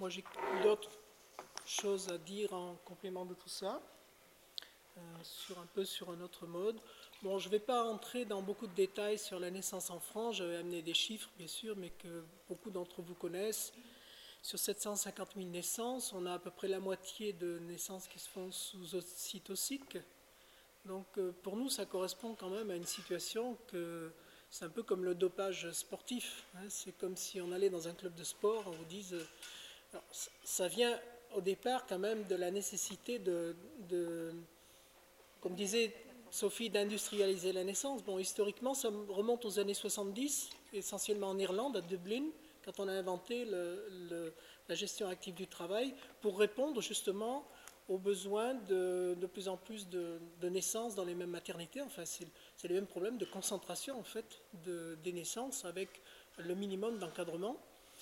moi j'ai d'autres choses à dire en complément de tout ça, un peu sur un autre mode. Bon, je ne vais pas entrer dans beaucoup de détails sur la naissance en France, j'avais amené des chiffres bien sûr, mais que beaucoup d'entre vous connaissent. Sur 750 000 naissances, on a à peu près la moitié de naissances qui se font sous ocytocique. Donc pour nous, ça correspond quand même à une situation que c'est un peu comme le dopage sportif. Hein. C'est comme si on allait dans un club de sport, on vous dise... alors, ça vient au départ quand même de la nécessité comme disait Sophie, d'industrialiser la naissance. Bon, historiquement, ça remonte aux années 70, essentiellement en Irlande, à Dublin, quand on a inventé la gestion active du travail pour répondre justement aux besoins de plus en plus de naissances dans les mêmes maternités. Enfin, c'est le même problème de concentration en fait des naissances avec le minimum d'encadrement.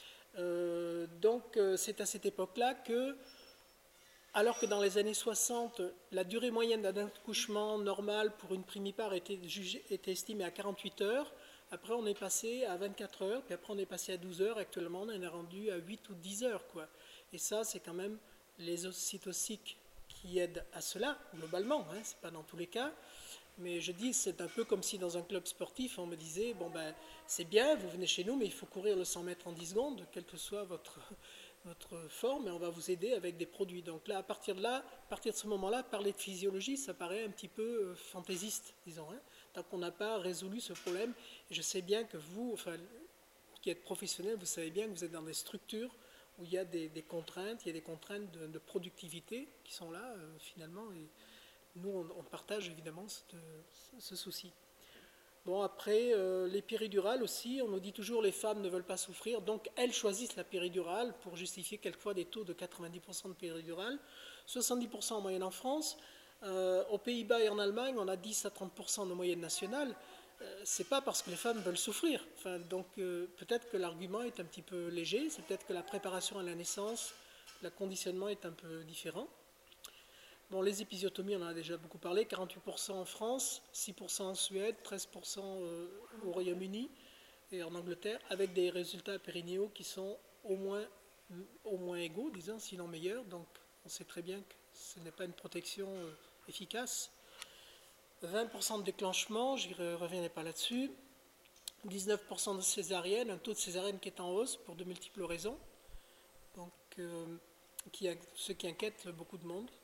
Donc c'est à cette époque-là que, alors que dans les années 60, la durée moyenne d'un accouchement normal pour une primipare était estimée à 48 heures, après on est passé à 24 heures, puis après on est passé à 12 heures, actuellement on est rendu à 8 ou 10 heures. Quoi. Et ça, c'est quand même les ocytociques qui aident à cela, globalement, hein, c'est pas dans tous les cas. Mais je dis, c'est un peu comme si dans un club sportif, on me disait, bon ben, c'est bien, vous venez chez nous, mais il faut courir le 100 mètres en 10 secondes, quelle que soit votre forme, et on va vous aider avec des produits. Donc là, à partir de ce moment-là, parler de physiologie, ça paraît un petit peu fantaisiste, disons, hein, tant qu'on n'a pas résolu ce problème. Et je sais bien que vous, enfin, qui êtes professionnel, vous savez bien que vous êtes dans des structures où il y a des contraintes, il y a des contraintes de productivité qui sont là, finalement, et nous, on partage évidemment ce souci. Bon, après, les péridurales aussi, on nous dit toujours les femmes ne veulent pas souffrir, donc elles choisissent la péridurale pour justifier quelquefois des taux de 90% de péridurale, 70% en moyenne en France. Aux Pays-Bas et en Allemagne, on a 10 à 30% de moyenne nationale. C'est pas parce que les femmes veulent souffrir. Enfin, donc peut-être que l'argument est un petit peu léger, c'est peut-être que la préparation à la naissance, le conditionnement est un peu différent. Bon, les épisiotomies, on en a déjà beaucoup parlé, 48% en France, 6% en Suède, 13% au Royaume-Uni et en Angleterre, avec des résultats périnéaux qui sont au moins égaux, disons, sinon meilleurs. Donc on sait très bien que ce n'est pas une protection efficace. 20% de déclenchement, je ne reviendrai pas là-dessus. 19% de césarienne, un taux de césarienne qui est en hausse pour de multiples raisons, donc ce qui inquiète beaucoup de monde.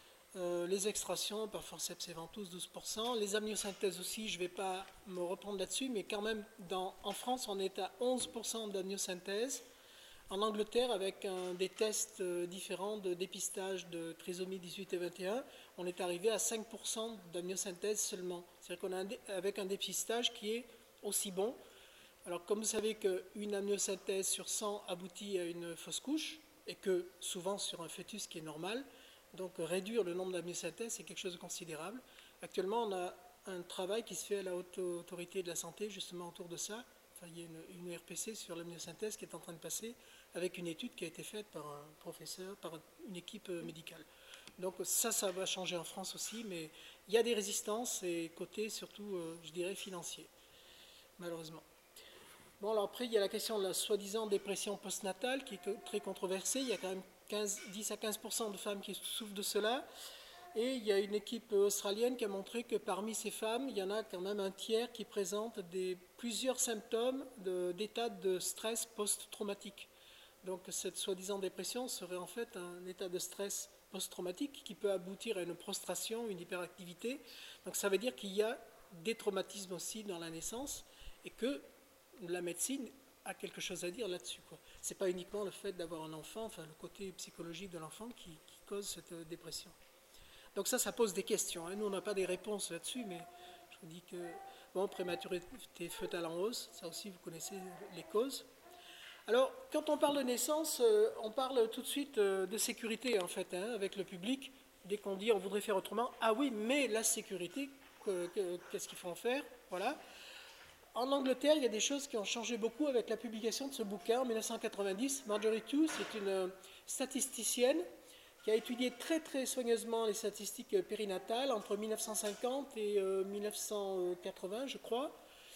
Les extractions par forceps et ventouse, 12%. Les amniosynthèses aussi, je ne vais pas me reprendre là-dessus, mais quand même, en France, on est à 11% d'amniosynthèse. En Angleterre, avec des tests différents de dépistage de trisomie 18 et 21, on est arrivé à 5% d'amniosynthèse seulement. C'est-à-dire qu'on a avec un dépistage qui est aussi bon. Alors, comme vous savez qu'une amniosynthèse sur 100 aboutit à une fausse couche, et que souvent sur un fœtus qui est normal, donc réduire le nombre d'amniosynthèses, c'est quelque chose de considérable. Actuellement, on a un travail qui se fait à la Haute Autorité de la Santé, justement autour de ça. Enfin, il y a une RPC sur l'amniosynthèse qui est en train de passer, avec une étude qui a été faite par un professeur, par une équipe médicale. Donc ça va changer en France aussi, mais il y a des résistances, et côté surtout, je dirais, financier, malheureusement. Bon, alors après, il y a la question de la soi-disant dépression postnatale, qui est très controversée. Il y a quand même 10 à 15% de femmes qui souffrent de cela. Et il y a une équipe australienne qui a montré que parmi ces femmes, il y en a quand même un tiers qui présentent plusieurs symptômes d'état de stress post-traumatique. Donc cette soi-disant dépression serait en fait un état de stress post-traumatique qui peut aboutir à une prostration, une hyperactivité. Donc ça veut dire qu'il y a des traumatismes aussi dans la naissance et que la médecine a quelque chose à dire là-dessus. Ce n'est pas uniquement le fait d'avoir un enfant, enfin le côté psychologique de l'enfant qui cause cette dépression. Donc ça pose des questions. Hein. Nous, on n'a pas des réponses là-dessus, mais je vous dis que, bon, prématurité fœtale en hausse, ça aussi, vous connaissez les causes. Alors, quand on parle de naissance, on parle tout de suite de sécurité, en fait, hein, avec le public. Dès qu'on dit on voudrait faire autrement, ah oui, mais la sécurité, qu'est-ce qu'il faut en faire? Voilà. En Angleterre, il y a des choses qui ont changé beaucoup avec la publication de ce bouquin en 1990. Marjorie Two, c'est une statisticienne qui a étudié très très soigneusement les statistiques périnatales entre 1950 et 1980, je crois.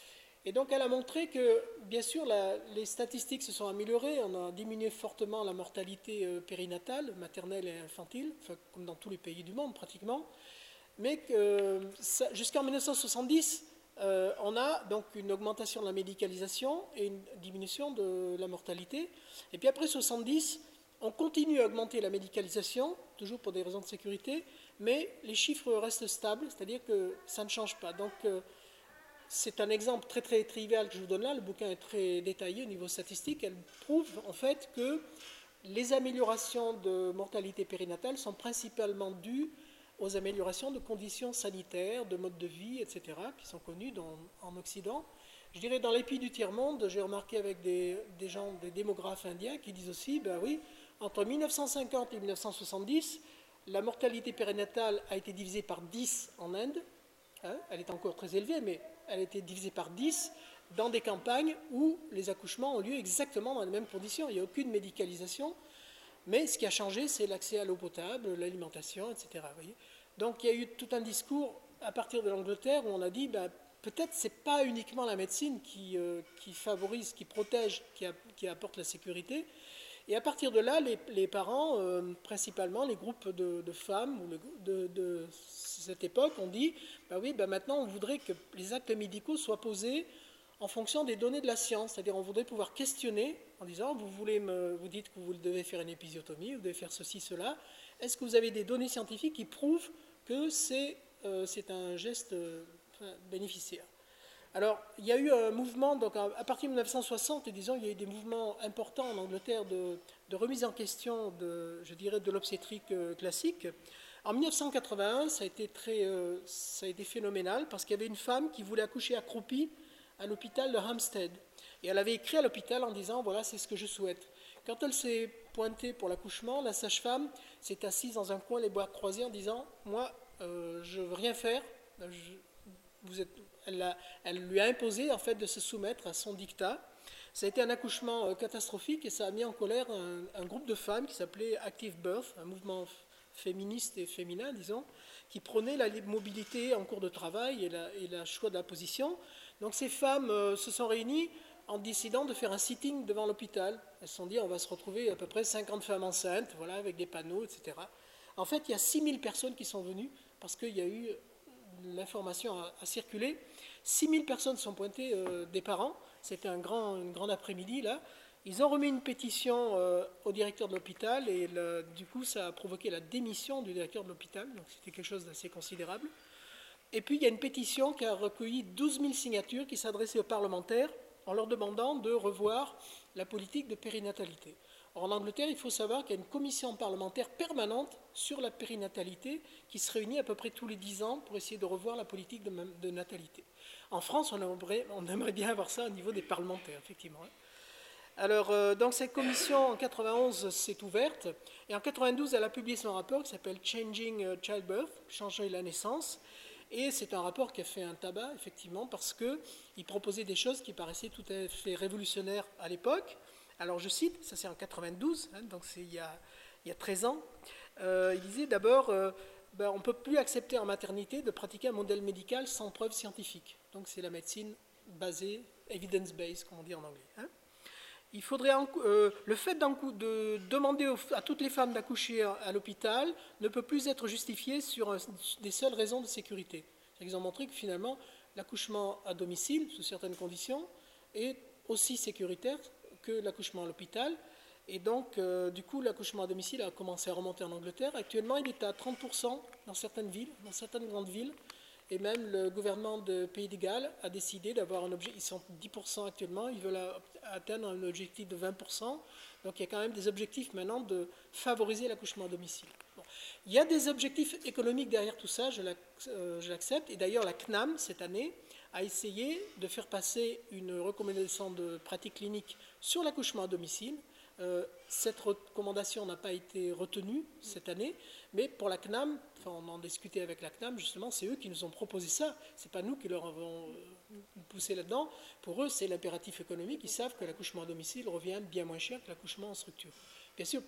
Et donc elle a montré que, bien sûr, les statistiques se sont améliorées, on a diminué fortement la mortalité périnatale, maternelle et infantile, enfin, comme dans tous les pays du monde pratiquement, mais jusqu'en 1970, on a donc une augmentation de la médicalisation et une diminution de la mortalité. Et puis après 70, on continue à augmenter la médicalisation, toujours pour des raisons de sécurité, mais les chiffres restent stables, c'est-à-dire que ça ne change pas. Donc c'est un exemple très très trivial que je vous donne là, le bouquin est très détaillé au niveau statistique, elle prouve en fait que les améliorations de mortalité périnatale sont principalement dues aux améliorations de conditions sanitaires, de mode de vie, etc., qui sont connues en Occident. Je dirais dans les pays du tiers-monde, j'ai remarqué avec des gens, des démographes indiens, qui disent aussi, ben oui, entre 1950 et 1970, la mortalité périnatale a été divisée par 10 en Inde. Hein, elle est encore très élevée, mais elle a été divisée par 10 dans des campagnes où les accouchements ont lieu exactement dans les mêmes conditions. Il n'y a aucune médicalisation. Mais ce qui a changé, c'est l'accès à l'eau potable, l'alimentation, etc. Voyez. Donc il y a eu tout un discours à partir de l'Angleterre où on a dit ben, peut-être ce n'est pas uniquement la médecine qui favorise, qui protège, qui apporte la sécurité. Et à partir de là, les parents, principalement les groupes de femmes de cette époque, ont dit ben oui, ben maintenant on voudrait que les actes médicaux soient posés en fonction des données de la science, c'est-à-dire on voudrait pouvoir questionner en disant vous dites que vous devez faire une épisiotomie, vous devez faire ceci, cela, est-ce que vous avez des données scientifiques qui prouvent que c'est un geste bénéficiaire? Alors, il y a eu un mouvement, donc à partir de 1960, disons, il y a eu des mouvements importants en Angleterre de remise en question, je dirais, de l'obstétrique classique. En 1981, ça a été phénoménal parce qu'il y avait une femme qui voulait accoucher accroupie à l'hôpital de Hampstead. Et elle avait écrit à l'hôpital en disant, voilà, c'est ce que je souhaite. Quand elle s'est pointée pour l'accouchement, la sage-femme s'est assise dans un coin, les bras croisés, en disant, moi, je ne veux rien faire. Elle lui a imposé, en fait, de se soumettre à son dictat. Ça a été un accouchement catastrophique et ça a mis en colère un groupe de femmes qui s'appelait Active Birth, un mouvement féministe et féminin, disons, qui prônait la mobilité en cours de travail et le choix de la position. Donc ces femmes se sont réunies en décidant de faire un sitting devant l'hôpital. Elles se sont dit, on va se retrouver à peu près 50 femmes enceintes, voilà, avec des panneaux, etc. En fait, il y a 6000 personnes qui sont venues parce qu'il y a eu, l'information a circulé. 6000 personnes sont pointées des parents. C'était un grand après-midi, là. Ils ont remis une pétition au directeur de l'hôpital et du coup, ça a provoqué la démission du directeur de l'hôpital. Donc c'était quelque chose d'assez considérable. Et puis, il y a une pétition qui a recueilli 12 000 signatures qui s'adressait aux parlementaires en leur demandant de revoir la politique de périnatalité. Or, en Angleterre, il faut savoir qu'il y a une commission parlementaire permanente sur la périnatalité qui se réunit à peu près tous les 10 ans pour essayer de revoir la politique de natalité. En France, on aimerait bien avoir ça au niveau des parlementaires, effectivement. Alors, donc cette commission, en 91, s'est ouverte, et en 92, elle a publié son rapport qui s'appelle « Changing Childbirth », « Changer la naissance », et c'est un rapport qui a fait un tabac, effectivement, parce qu'il proposait des choses qui paraissaient tout à fait révolutionnaires à l'époque. Alors, je cite, ça c'est en 92, hein, donc c'est il y a 13 ans, il disait d'abord, on ne peut plus accepter en maternité de pratiquer un modèle médical sans preuve scientifique. Donc, c'est la médecine basée, evidence-based, comme on dit en anglais. Hein. Il faudrait le fait de demander à toutes les femmes d'accoucher à l'hôpital ne peut plus être justifié sur des seules raisons de sécurité. Ils ont montré que finalement, l'accouchement à domicile, sous certaines conditions, est aussi sécuritaire que l'accouchement à l'hôpital. Et donc, du coup, l'accouchement à domicile a commencé à remonter en Angleterre. Actuellement, il est à 30% dans certaines villes, dans certaines grandes villes. Et même le gouvernement de Pays de Galles a décidé d'avoir un objectif, ils sont 10% actuellement, ils veulent atteindre un objectif de 20%. Donc il y a quand même des objectifs maintenant de favoriser l'accouchement à domicile. Bon. Il y a des objectifs économiques derrière tout ça, je l'accepte. Et d'ailleurs la CNAM, cette année, a essayé de faire passer une recommandation de pratique clinique sur l'accouchement à domicile. Cette recommandation n'a pas été retenue cette année, mais pour la CNAM, on en discutait avec la CNAM, justement, c'est eux qui nous ont proposé ça. Ce n'est pas nous qui leur avons poussé là-dedans. Pour eux, c'est l'impératif économique. Ils savent que l'accouchement à domicile revient bien moins cher que l'accouchement en structure. Bien sûr,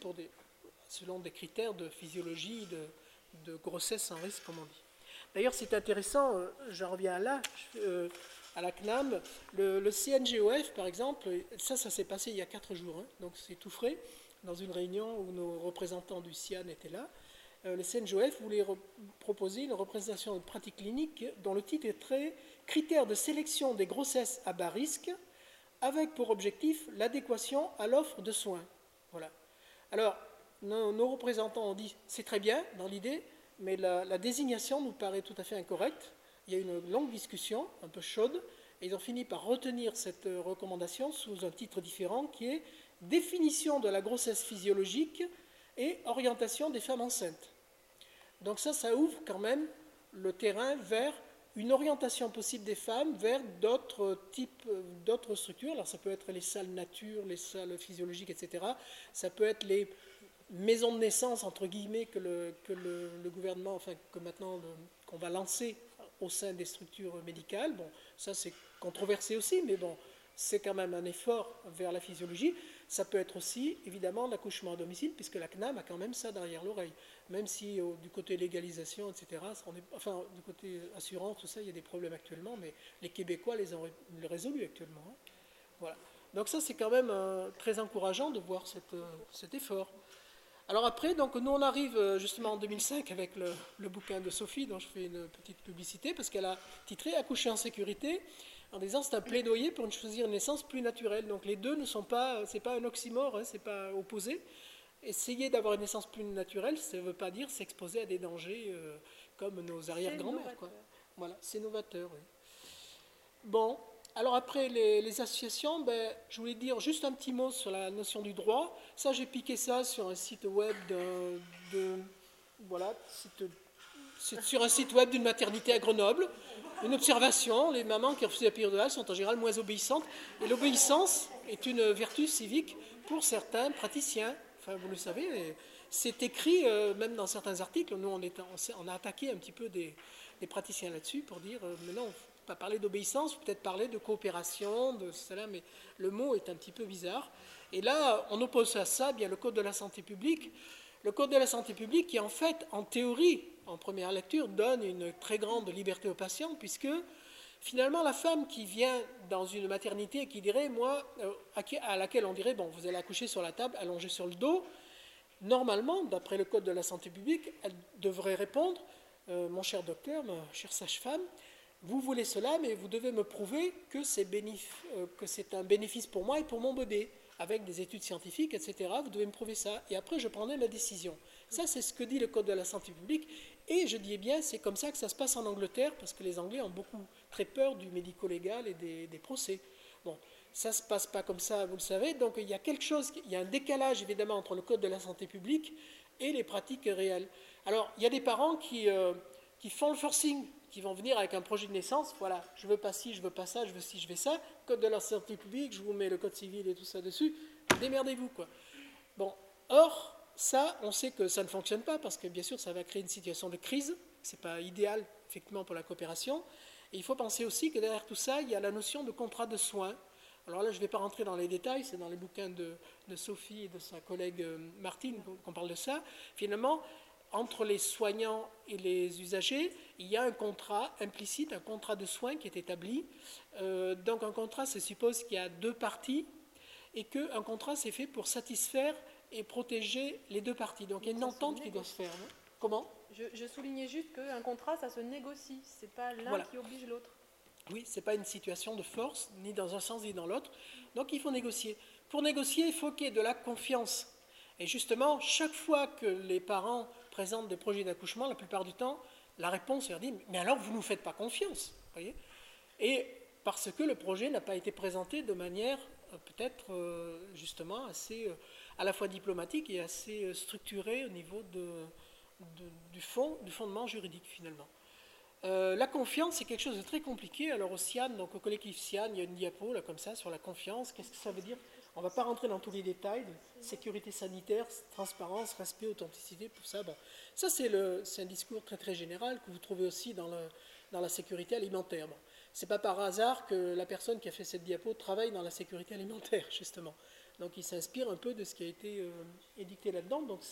selon des critères de physiologie, de grossesse sans risque, comme on dit. D'ailleurs, c'est intéressant, j'en reviens là, à la CNAM. Le CNGOF, par exemple, ça s'est passé il y a 4 jours, hein, donc c'est tout frais, dans une réunion où nos représentants du CIAN étaient là. Le CNGOF voulait proposer une représentation de pratique clinique dont le titre est très « Critères de sélection des grossesses à bas risque » avec pour objectif l'adéquation à l'offre de soins. Voilà. Alors, nos représentants ont dit « c'est très bien dans l'idée, mais la désignation nous paraît tout à fait incorrecte. » Il y a eu une longue discussion, un peu chaude, et ils ont fini par retenir cette recommandation sous un titre différent qui est « Définition de la grossesse physiologique et orientation des femmes enceintes ». Donc ça ouvre quand même le terrain vers une orientation possible des femmes vers d'autres types, d'autres structures. Alors ça peut être les salles nature, les salles physiologiques, etc. Ça peut être les maisons de naissance, entre guillemets, que le gouvernement, enfin que maintenant qu'on va lancer au sein des structures médicales. Bon, ça c'est controversé aussi, mais bon, c'est quand même un effort vers la physiologie. Ça peut être aussi, évidemment, l'accouchement à domicile, puisque la CNAM a quand même ça derrière l'oreille. Même si du côté légalisation, etc., enfin, du côté assurance, tout ça, il y a des problèmes actuellement, mais les Québécois les ont résolus actuellement. Hein. Voilà. Donc ça, c'est quand même très encourageant de voir cet effort. Alors après, donc, nous, on arrive justement en 2005 avec le bouquin de Sophie, dont je fais une petite publicité, parce qu'elle a titré « Accoucher en sécurité », en disant c'est un plaidoyer pour choisir une naissance plus naturelle. Donc les deux ne sont pas, c'est pas un oxymore, hein, c'est pas opposé. Essayer d'avoir une naissance plus naturelle, ça ne veut pas dire s'exposer à des dangers comme nos arrière-grand-mères. Voilà, c'est novateur. Oui. Bon, alors après les associations, ben, je voulais dire juste un petit mot sur la notion du droit. Ça, j'ai piqué ça sur un site web voilà, c'est sur un site web d'une maternité à Grenoble. Une observation, les mamans qui refusent la péridurale sont en général moins obéissantes. Et l'obéissance est une vertu civique pour certains praticiens. Enfin, vous le savez, c'est écrit même dans certains articles. Nous, on a attaqué un petit peu des praticiens là-dessus pour dire, mais non, il ne faut pas parler d'obéissance, peut-être parler de coopération, de cela, mais le mot est un petit peu bizarre. Et là, on oppose à ça bien le Code de la santé publique. Le Code de la santé publique qui, en fait, en théorie, en première lecture, donne une très grande liberté aux patients, puisque finalement, la femme qui vient dans une maternité et qui dirait, moi, à laquelle on dirait, bon, vous allez accoucher sur la table, allongée sur le dos, normalement, d'après le Code de la santé publique, elle devrait répondre, mon cher docteur, ma chère sage-femme, vous voulez cela, mais vous devez me prouver que c'est un bénéfice pour moi et pour mon bébé, avec des études scientifiques, etc. Vous devez me prouver ça, et après je prendrai ma décision. Ça, c'est ce que dit le Code de la santé publique, et je dis bien, c'est comme ça que ça se passe en Angleterre, parce que les Anglais ont très peur du médico-légal et des procès. Bon, ça ne se passe pas comme ça, vous le savez, donc il y a un décalage évidemment entre le Code de la santé publique et les pratiques réelles. Alors, il y a des parents qui font le forcing, qui vont venir avec un projet de naissance, voilà, je veux pas ci, je veux pas ça, je veux ci, je veux ça, Code de la santé publique, je vous mets le Code civil et tout ça dessus, démerdez-vous, quoi. Bon, or, ça, on sait que ça ne fonctionne pas, parce que bien sûr, ça va créer une situation de crise, c'est pas idéal, effectivement, pour la coopération, et il faut penser aussi que derrière tout ça, il y a la notion de contrat de soins. Alors là, je ne vais pas rentrer dans les détails, c'est dans les bouquins de Sophie et de sa collègue Martine qu'on parle de ça. Finalement, entre les soignants et les usagers, il y a un contrat implicite, un contrat de soins qui est établi. Donc un contrat, ça suppose qu'il y a deux parties et qu'un contrat, c'est fait pour satisfaire et protéger les deux parties. Donc il y a une entente qui doit se faire. Non ? Comment ? Je soulignais juste qu'un contrat, ça se négocie. Ce n'est pas l'un qui oblige l'autre. Oui, ce n'est pas une situation de force, ni dans un sens ni dans l'autre. Donc il faut négocier. Pour négocier, il faut qu'il y ait de la confiance. Et justement, chaque fois que les parents présentent des projets d'accouchement, la plupart du temps, la réponse leur dit « mais alors vous ne nous faites pas confiance ». Et parce que le projet n'a pas été présenté de manière peut-être justement assez à la fois diplomatique et assez structurée au niveau du fondement juridique finalement. La confiance, c'est quelque chose de très compliqué. Alors au CIAN, donc au collectif CIAN, il y a une diapo là, comme ça sur la confiance. Qu'est-ce que ça veut dire ? On ne va pas rentrer dans tous les détails. Sécurité sanitaire, transparence, respect, authenticité, tout ça. Bon, ça c'est un discours très très général que vous trouvez aussi dans la sécurité alimentaire. Bon, c'est pas par hasard que la personne qui a fait cette diapo travaille dans la sécurité alimentaire justement. Donc il s'inspire un peu de ce qui a été édicté là-dedans. Donc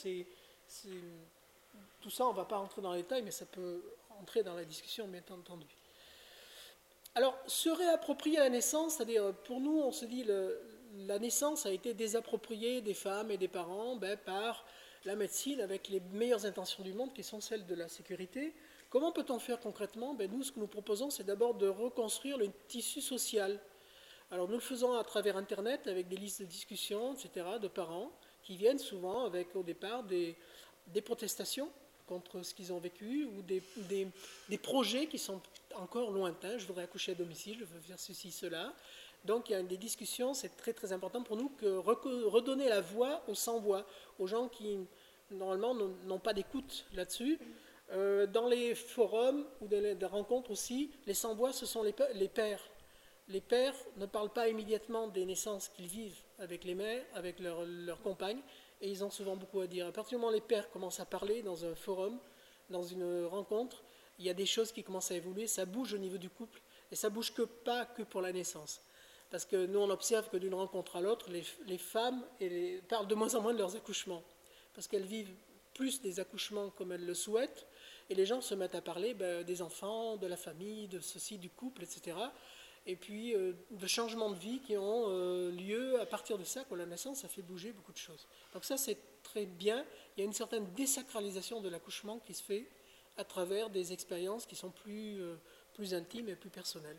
tout ça, on ne va pas rentrer dans les détails, mais ça peut entrer dans la discussion, bien entendu. Alors, se réapproprier la naissance, c'est-à-dire, pour nous, on se dit, la naissance a été désappropriée des femmes et des parents par la médecine avec les meilleures intentions du monde, qui sont celles de la sécurité. Comment peut-on faire concrètement? Nous, ce que nous proposons, c'est d'abord de reconstruire le tissu social. Alors, nous le faisons à travers Internet, avec des listes de discussion, etc., de parents, qui viennent souvent avec, au départ, des protestations contre ce qu'ils ont vécu, ou des projets qui sont encore lointains. Je voudrais accoucher à domicile, je veux faire ceci, cela. Donc il y a des discussions, c'est très très important pour nous que redonner la voix aux sans-voix, aux gens qui normalement n'ont pas d'écoute là-dessus. Dans les forums ou dans les rencontres aussi, les sans-voix, ce sont les pères. Les pères ne parlent pas immédiatement des naissances qu'ils vivent avec les mères, avec leurs compagnes, et ils ont souvent beaucoup à dire. À partir du moment où les pères commencent à parler dans un forum, dans une rencontre, il y a des choses qui commencent à évoluer, ça bouge au niveau du couple, et ça ne bouge pas que pour la naissance. Parce que nous, on observe que d'une rencontre à l'autre, les femmes parlent de moins en moins de leurs accouchements, parce qu'elles vivent plus des accouchements comme elles le souhaitent, et les gens se mettent à parler des enfants, de la famille, de ceci, du couple, etc., et puis de changements de vie qui ont lieu à partir de ça, quand la naissance, ça fait bouger beaucoup de choses. Donc ça, c'est très bien. Il y a une certaine désacralisation de l'accouchement qui se fait à travers des expériences qui sont plus intimes et plus personnelles.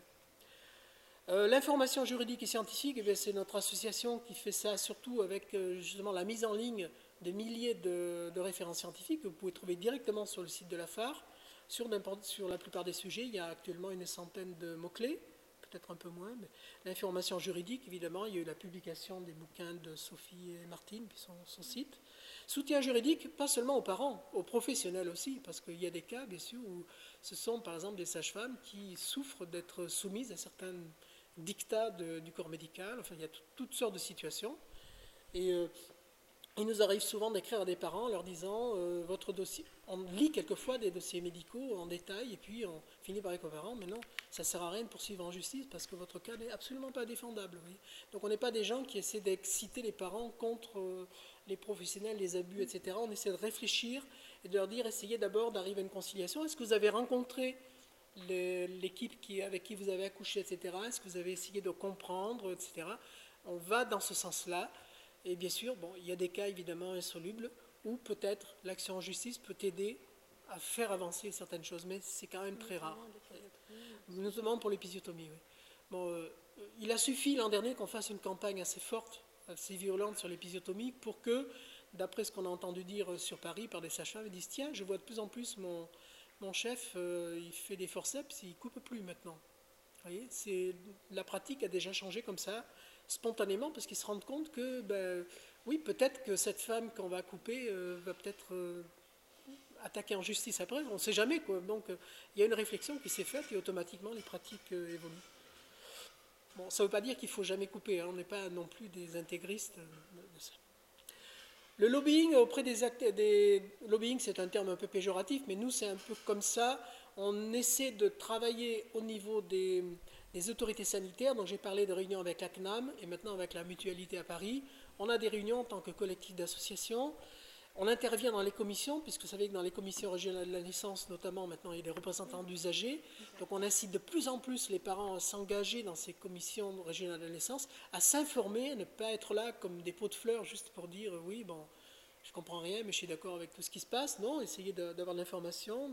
L'information juridique et scientifique, c'est notre association qui fait ça, surtout avec justement la mise en ligne des milliers de références scientifiques que vous pouvez trouver directement sur le site de la FAR. Sur la plupart des sujets, il y a actuellement une centaine de mots-clés, peut-être un peu moins, mais l'information juridique, évidemment, il y a eu la publication des bouquins de Sophie et Martine, puis son site. Soutien juridique, pas seulement aux parents, aux professionnels aussi, parce qu'il y a des cas, bien sûr, où ce sont, par exemple, des sages-femmes qui souffrent d'être soumises à certains dictats du corps médical. Enfin, il y a toutes sortes de situations. Et il nous arrive souvent d'écrire à des parents en leur disant votre dossier. On lit quelquefois des dossiers médicaux en détail et puis on finit par dire aux parents mais non, ça ne sert à rien de poursuivre en justice parce que votre cas n'est absolument pas défendable. Oui. Donc on n'est pas des gens qui essaient d'exciter les parents contre les professionnels, les abus, etc. On essaie de réfléchir et de leur dire essayez d'abord d'arriver à une conciliation. Est-ce que vous avez rencontré l'équipe avec qui vous avez accouché, etc. Est-ce que vous avez essayé de comprendre, etc. On va dans ce sens-là. Et bien sûr, il y a des cas évidemment insolubles où peut-être l'action en justice peut aider à faire avancer certaines choses, mais c'est quand même très rare. Notamment pour l'épisiotomie, oui. Il a suffi l'an dernier qu'on fasse une campagne assez forte, assez violente sur l'épisiotomie pour que, d'après ce qu'on a entendu dire sur Paris par des sages-femmes, ils disent tiens, je vois de plus en plus mon chef, il fait des forceps, il ne coupe plus maintenant. Vous voyez, la pratique a déjà changé comme ça, spontanément, parce qu'ils se rendent compte que, oui, peut-être que cette femme qu'on va couper va peut-être attaquer en justice après, on ne sait jamais, quoi. Donc, il y a une réflexion qui s'est faite et automatiquement, les pratiques évoluent. Bon, ça ne veut pas dire qu'il ne faut jamais couper, hein, on n'est pas non plus des intégristes de ça. Le lobbying auprès lobbying, c'est un terme un peu péjoratif, mais nous, c'est un peu comme ça. On essaie de travailler au niveau des autorités sanitaires. Donc, j'ai parlé de réunions avec la CNAM et maintenant avec la Mutualité à Paris. On a des réunions en tant que collectif d'associations. On intervient dans les commissions, puisque vous savez que dans les commissions régionales de la naissance, notamment, maintenant, il y a des représentants d'usagers. Donc, on incite de plus en plus les parents à s'engager dans ces commissions régionales de la naissance, à s'informer, à ne pas être là comme des pots de fleurs, juste pour dire « oui, bon, je ne comprends rien, mais je suis d'accord avec tout ce qui se passe ». Non, essayer d'avoir de l'information.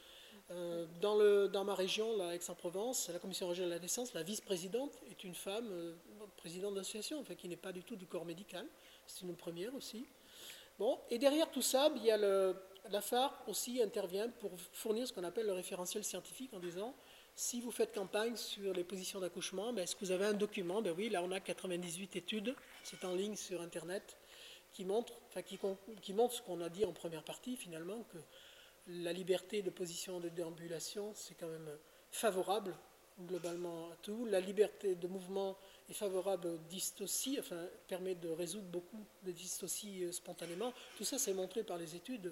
Dans ma région, là, Aix-en-Provence, la commission régionale de la naissance, la vice-présidente est une femme, présidente d'association, enfin, qui n'est pas du tout du corps médical. C'est une première aussi. Bon, et derrière tout ça, il y a la FAR aussi intervient pour fournir ce qu'on appelle le référentiel scientifique en disant si vous faites campagne sur les positions d'accouchement, est-ce que vous avez un document? Oui, là on a 98 études, c'est en ligne sur Internet, qui montrent ce qu'on a dit en première partie finalement, que la liberté de position de déambulation, c'est quand même favorable globalement à tout. La liberté de mouvement est favorable aux dystocies, enfin, permet de résoudre beaucoup de dystocies spontanément. Tout ça, c'est montré par les études.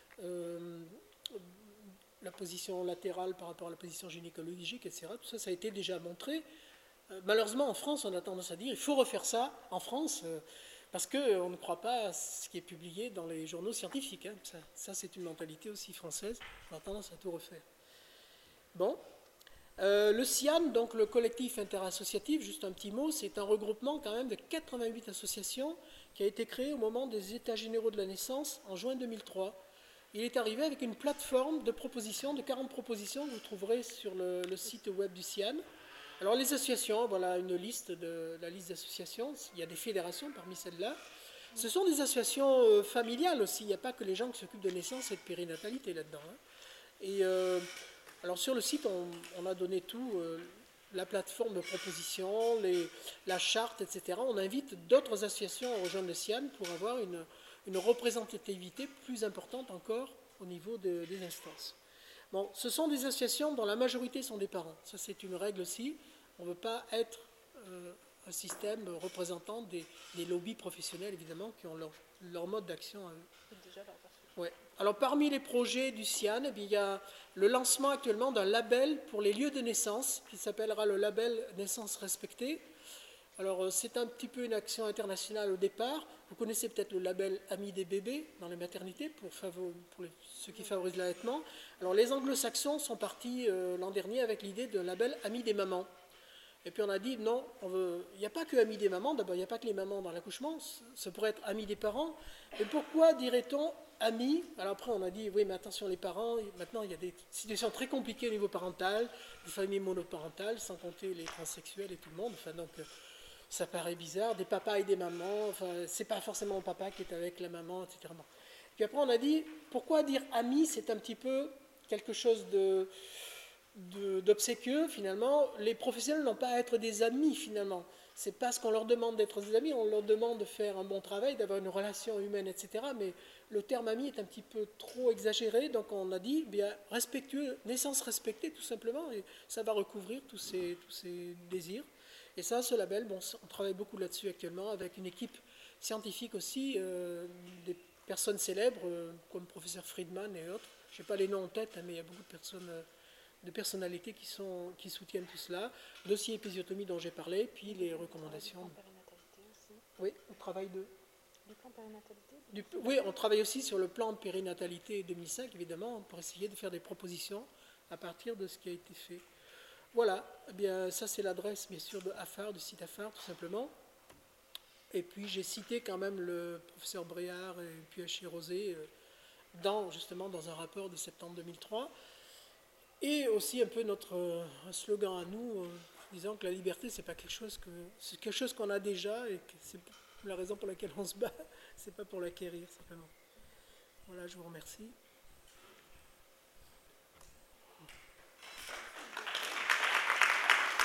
La position latérale par rapport à la position gynécologique, etc. Tout ça, ça a été déjà montré. Malheureusement, en France, on a tendance à dire il faut refaire ça en France parce qu'on ne croit pas à ce qui est publié dans les journaux scientifiques. Hein. Ça c'est une mentalité aussi française. On a tendance à tout refaire. Bon. Le CIAN, donc le collectif interassociatif, juste un petit mot, c'est un regroupement quand même de 88 associations qui a été créé au moment des États généraux de la naissance en juin 2003. Il est arrivé avec une plateforme de propositions, de 40 propositions que vous trouverez sur le site web du CIAN. Alors les associations, voilà une liste la liste d'associations, il y a des fédérations parmi celles-là. Ce sont des associations familiales aussi, il n'y a pas que les gens qui s'occupent de naissance et de périnatalité là-dedans. Hein. Et alors sur le site, on a donné tout, la plateforme de proposition, la charte, etc. On invite d'autres associations à rejoindre le CIAN pour avoir une représentativité plus importante encore au niveau des instances. Bon, ce sont des associations dont la majorité sont des parents. Ça, c'est une règle aussi. On ne veut pas être un système représentant des lobbies professionnels, évidemment, qui ont leur mode d'action à eux. Ouais. Alors, parmi les projets du CIAN, eh bien, il y a le lancement actuellement d'un label pour les lieux de naissance, qui s'appellera le label Naissance respectée. Alors, c'est un petit peu une action internationale au départ. Vous connaissez peut-être le label Amis des bébés dans les maternités, pour ceux qui favorisent l'allaitement. Alors, les anglo-saxons sont partis l'an dernier avec l'idée d'un label Amis des mamans. Et puis on a dit, non, il n'y a pas que Amis des mamans, d'abord il n'y a pas que les mamans dans l'accouchement, ça pourrait être Amis des parents. Et pourquoi dirait-on Amis? Alors après on a dit, oui mais attention les parents, maintenant il y a des situations très compliquées au niveau parental, des familles monoparentales, sans compter les transsexuels et tout le monde, enfin donc ça paraît bizarre, des papas et des mamans, enfin c'est pas forcément le papa qui est avec la maman, etc. Bon. Puis après on a dit, pourquoi dire Amis, c'est un petit peu quelque chose d'obséquieux finalement. Les professionnels n'ont pas à être des amis finalement. C'est pas ce qu'on leur demande d'être des amis, on leur demande de faire un bon travail, d'avoir une relation humaine, etc. Mais le terme ami est un petit peu trop exagéré, donc on a dit bien respectueux, naissance respectée tout simplement, et ça va recouvrir tous ces désirs. Et ça, ce label, bon, on travaille beaucoup là-dessus actuellement avec une équipe scientifique aussi, des personnes célèbres comme professeur Friedman et autres. Je n'ai pas les noms en tête, hein, mais il y a beaucoup de personnes. De personnalités qui soutiennent tout cela, dossier épisiotomie dont j'ai parlé, puis les recommandations. Du plan périnatalité aussi. Oui, on travaille Du plan périnatalité oui, on travaille aussi sur le plan de périnatalité 2005, évidemment, pour essayer de faire des propositions à partir de ce qui a été fait. Voilà, eh bien, ça c'est l'adresse, bien sûr, de AFAR, du site AFAR, tout simplement. Et puis j'ai cité quand même le professeur Bréard et puis H. Rosé, justement dans un rapport de septembre 2003. Et aussi un peu notre slogan à nous, disant que la liberté, c'est quelque chose qu'on a déjà et que c'est la raison pour laquelle on se bat, c'est pas pour l'acquérir simplement. Voilà, je vous remercie.